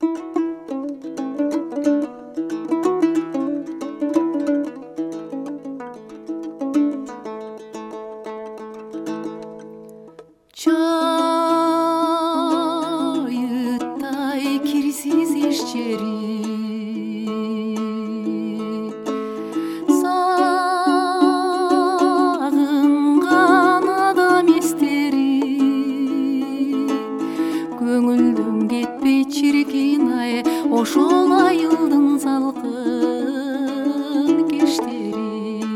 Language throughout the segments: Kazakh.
Çayıtay kirsiz eşçeri Sağıngan adam esteri Көңілдің кетпей чиркин ай Ошол айылдың салқын кештери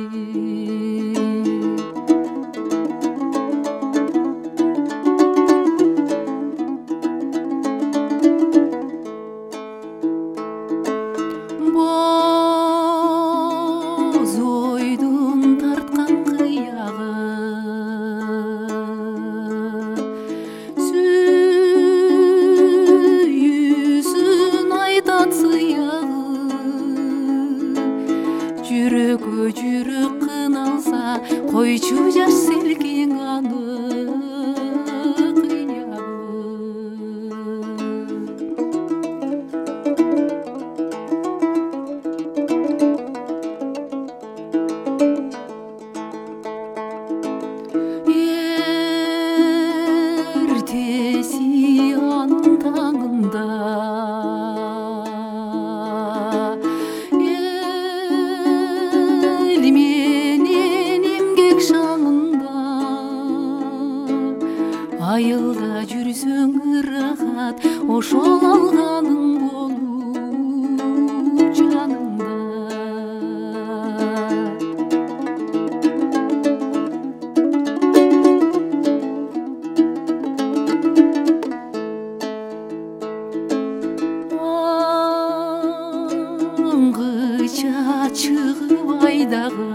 Боз ойдың тарткан кыягы Сүйүүсүн айтат сыягы Жүрөгө жүрөк кыналса койчу жаш селкең аны кыягы Ертеси анын таңында Эл менен эмгек шаңында Айылда жүрсөң ырахат Ошол алганың болуп жаныңда Аңгыча чыгып айдагы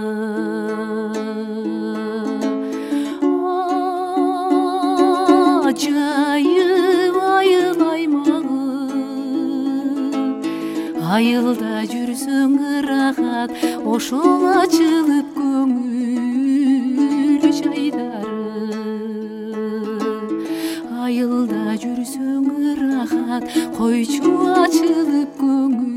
Ажайып айыл аймагы Айылда жүрсөң ырахат Ошол ачылып көңүл жайдары Айылда жүрсөң ырахат Койчу ачылып көңүл